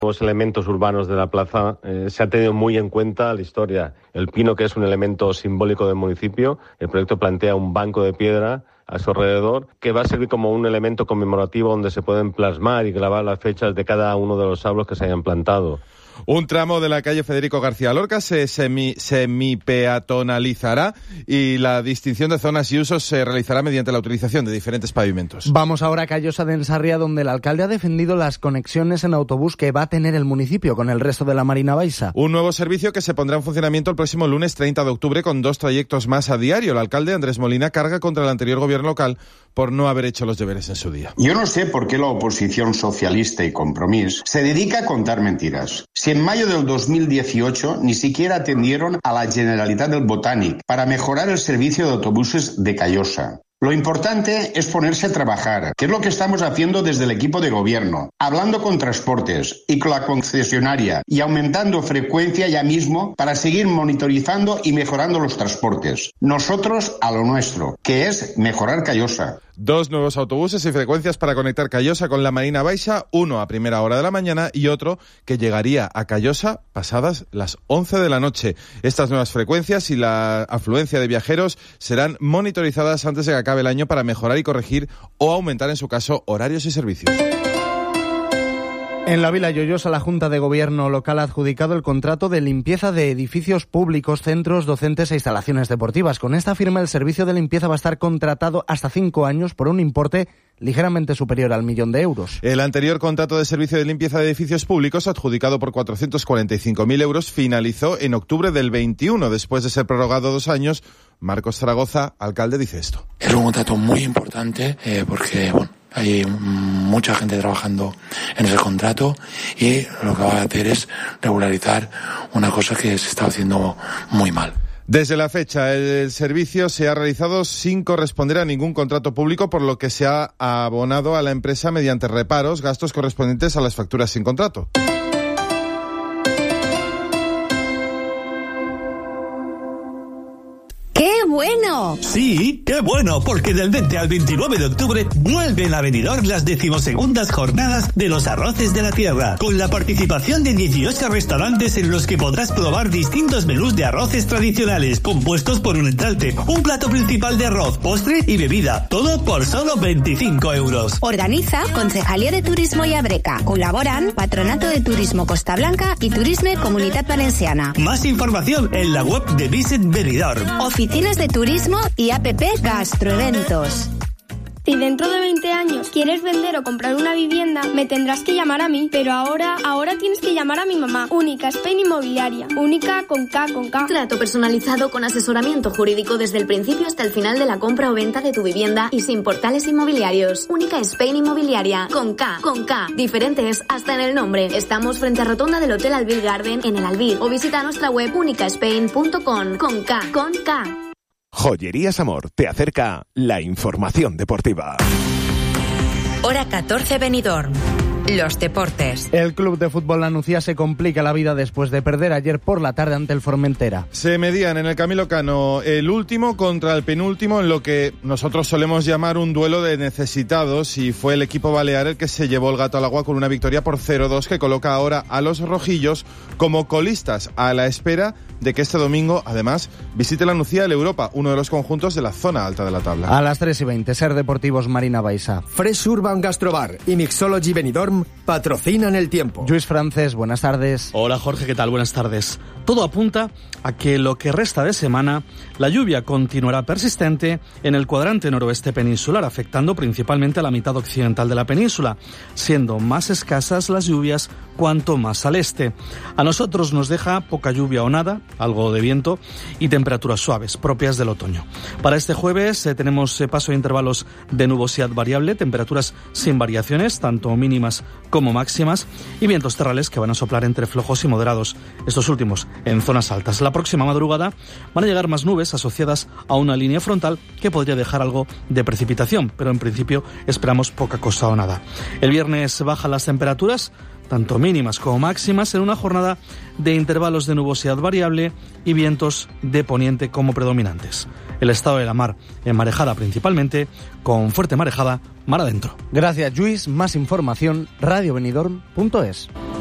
Los elementos urbanos de la plaza se ha tenido muy en cuenta la historia. El pino, que es un elemento simbólico del municipio, el proyecto plantea un banco de piedra a su alrededor, que va a servir como un elemento conmemorativo donde se pueden plasmar y grabar las fechas de cada uno de los árboles que se hayan plantado. Un tramo de la calle Federico García Lorca se semipeatonalizará y la distinción de zonas y usos se realizará mediante la utilización de diferentes pavimentos. Vamos ahora a Callosa de Ensarria, donde el alcalde ha defendido las conexiones en autobús que va a tener el municipio con el resto de la Marina Baixa. Un nuevo servicio que se pondrá en funcionamiento el próximo lunes 30 de octubre con 2 trayectos más a diario. El alcalde Andrés Molina carga contra el anterior gobierno local por no haber hecho los deberes en su día. Yo no sé por qué la oposición socialista y Compromís se dedica a contar mentiras. Si en mayo del 2018 ni siquiera atendieron a la Generalitat del Botànic para mejorar el servicio de autobuses de Callosa. Lo importante es ponerse a trabajar, que es lo que estamos haciendo desde el equipo de gobierno, hablando con Transportes y con la concesionaria y aumentando frecuencia ya mismo para seguir monitorizando y mejorando los transportes. Nosotros a lo nuestro, que es mejorar Callosa. 2 nuevos autobuses y frecuencias para conectar Callosa con la Marina Baixa, uno a primera hora de la mañana y otro que llegaría a Callosa pasadas las 11 de la noche. Estas nuevas frecuencias y la afluencia de viajeros serán monitorizadas antes de que acabe el año para mejorar y corregir o aumentar, en su caso, horarios y servicios. En la Vila Lloyosa, la Junta de Gobierno local ha adjudicado el contrato de limpieza de edificios públicos, centros docentes e instalaciones deportivas. Con esta firma, el servicio de limpieza va a estar contratado hasta 5 años por un importe ligeramente superior al 1.000.000 de euros. El anterior contrato de servicio de limpieza de edificios públicos, adjudicado por 445.000 euros, finalizó en octubre del 21. Después de ser prorrogado 2 años, Marcos Zaragoza, alcalde, dice esto. Es un contrato muy importante porque, hay mucha gente trabajando en ese contrato y lo que va a hacer es regularizar una cosa que se está haciendo muy mal. Desde la fecha, el servicio se ha realizado sin corresponder a ningún contrato público, por lo que se ha abonado a la empresa mediante reparos, gastos correspondientes a las facturas sin contrato. ¡Qué bueno! Sí, qué bueno, porque del 20 al 29 de octubre vuelven a Benidorm las 12ª jornadas de los arroces de la tierra, con la participación de 18 restaurantes en los que podrás probar distintos menús de arroces tradicionales, compuestos por un entrante, un plato principal de arroz, postre y bebida, todo por solo 25 euros. Organiza Concejalía de Turismo y Abreca. Colaboran Patronato de Turismo Costa Blanca y Turisme Comunitat Valenciana. Más información en la web de Visit Benidorm. Oficinas de Turismo y APP Gastroeventos. Si dentro de 20 años quieres vender o comprar una vivienda, me tendrás que llamar a mí. Pero ahora tienes que llamar a mi mamá. Única Spain Inmobiliaria. Única con K. Trato personalizado con asesoramiento jurídico desde el principio hasta el final de la compra o venta de tu vivienda y sin portales inmobiliarios. Única Spain Inmobiliaria. Con K. Diferentes hasta en el nombre. Estamos frente a Rotonda del Hotel Albir Garden en el Albir. O visita nuestra web unicaspain.com. Con K. Joyerías Amor te acerca la información deportiva. Hora 14 Benidorm. Los deportes. El club de fútbol La Nucía se complica la vida después de perder ayer por la tarde ante el Formentera. Se medían en el Camilo Cano el último contra el penúltimo en lo que nosotros solemos llamar un duelo de necesitados, y fue el equipo balear el que se llevó el gato al agua con una victoria por 0-2 que coloca ahora a los rojillos como colistas, a la espera de que este domingo, además, visite La Nucía el Europa, uno de los conjuntos de la zona alta de la tabla. A las 3:20, Ser Deportivos Marina Baixa. Fresh Urban Gastrobar y Mixology Benidorm patrocinan el tiempo. Luis Francés, buenas tardes. Hola Jorge, ¿qué tal? Buenas tardes. Todo apunta a que lo que resta de semana, la lluvia continuará persistente en el cuadrante noroeste peninsular, afectando principalmente a la mitad occidental de la península, siendo más escasas las lluvias cuanto más al este. A nosotros nos deja poca lluvia o nada, algo de viento y temperaturas suaves, propias del otoño. Para este jueves tenemos paso de intervalos de nubosidad variable, temperaturas sin variaciones, tanto mínimas como máximas, y vientos terrales que van a soplar entre flojos y moderados, estos últimos en zonas altas. La próxima madrugada van a llegar más nubes asociadas a una línea frontal que podría dejar algo de precipitación, pero en principio esperamos poca cosa o nada. El viernes bajan las temperaturas, tanto mínimas como máximas, en una jornada de intervalos de nubosidad variable y vientos de poniente como predominantes. El estado de la mar en marejada principalmente, con fuerte marejada mar adentro. Gracias, Luis. Más información, radiobenidorm.es.